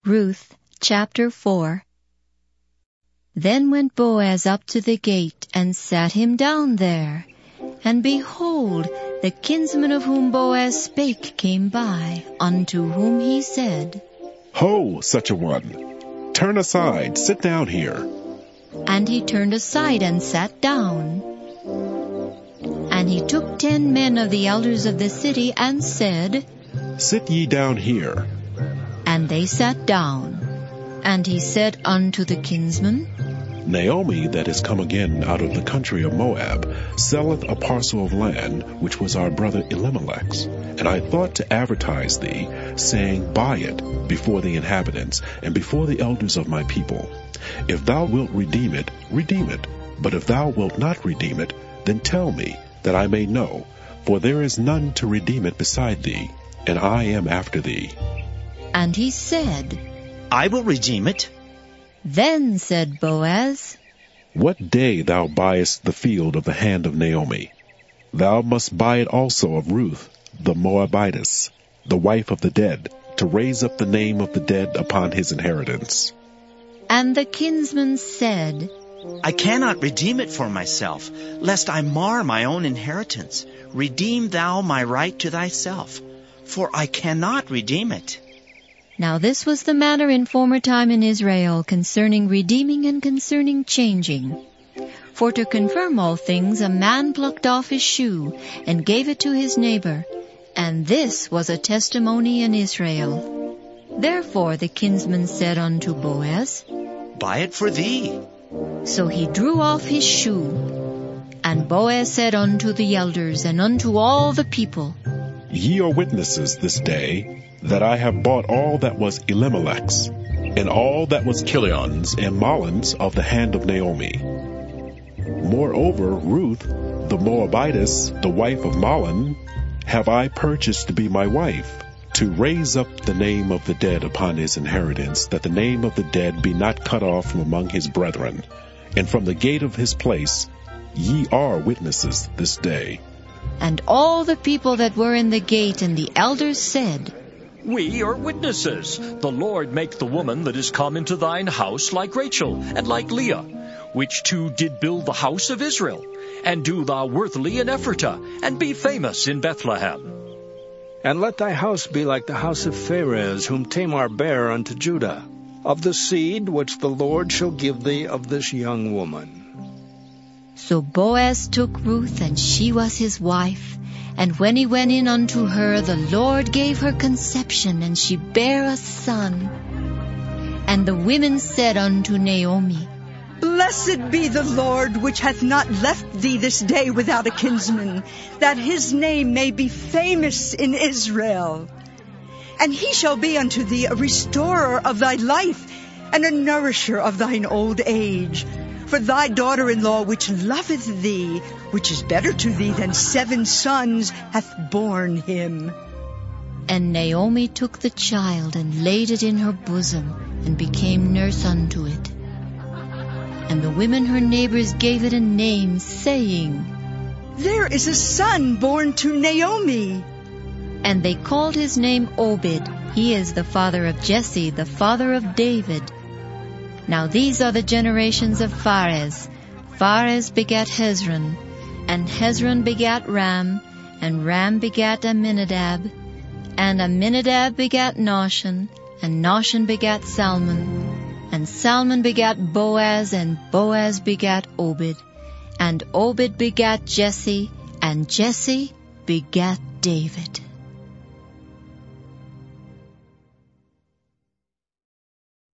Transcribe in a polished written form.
Ruth chapter 4. Then went Boaz up to the gate, and sat him down there. And behold, the kinsman of whom Boaz spake came by, unto whom he said, Ho, such a one! Turn aside, sit down here. And he turned aside and sat down. And he took 10 men of the elders of the city, and said, Sit ye down here. And they sat down. And he said unto the kinsman, Naomi, that is come again out of the country of Moab, selleth a parcel of land, which was our brother Elimelech's. And I thought to advertise thee, saying, Buy it before the inhabitants, and before the elders of my people. If thou wilt redeem it, redeem it. But if thou wilt not redeem it, then tell me, that I may know. For there is none to redeem it beside thee, and I am after thee. And he said, I will redeem it. Then said Boaz, What day thou buyest the field of the hand of Naomi, thou must buy it also of Ruth the Moabitess, the wife of the dead, to raise up the name of the dead upon his inheritance. And the kinsman said, I cannot redeem it for myself, lest I mar my own inheritance. Redeem thou my right to thyself, for I cannot redeem it. Now this was the manner in former time in Israel concerning redeeming and concerning changing. For to confirm all things, a man plucked off his shoe and gave it to his neighbor, and this was a testimony in Israel. Therefore the kinsman said unto Boaz, Buy it for thee. So he drew off his shoe. And Boaz said unto the elders and unto all the people, Ye are witnesses this day, that I have bought all that was Elimelech's, and all that was Chilion's and Mahlon's of the hand of Naomi. Moreover, Ruth, the Moabitess, the wife of Mahlon, have I purchased to be my wife, to raise up the name of the dead upon his inheritance, that the name of the dead be not cut off from among his brethren. And from the gate of his place ye are witnesses this day. And all the people that were in the gate and the elders said, We are witnesses. The Lord make the woman that is come into thine house like Rachel and like Leah, which two did build the house of Israel. And do thou worthily in Ephratah, and be famous in Bethlehem. And let thy house be like the house of Pharez, whom Tamar bare unto Judah, of the seed which the Lord shall give thee of this young woman. So Boaz took Ruth, and she was his wife. And when he went in unto her, the Lord gave her conception, and she bare a son. And the women said unto Naomi, Blessed be the Lord, which hath not left thee this day without a kinsman, that his name may be famous in Israel. And he shall be unto thee a restorer of thy life, and a nourisher of thine old age. For thy daughter-in-law which loveth thee, which is better to thee than 7 sons, hath borne him. And Naomi took the child, and laid it in her bosom, and became nurse unto it. And the women her neighbors gave it a name, saying, There is a son born to Naomi. And they called his name Obed. He is the father of Jesse, the father of David. Now these are the generations of Pharez. Pharez begat Hezron, and Hezron begat Ram, and Ram begat Amminadab, and Amminadab begat Nahshon, and Nahshon begat Salmon, and Salmon begat Boaz, and Boaz begat Obed, and Obed begat Jesse, and Jesse begat David.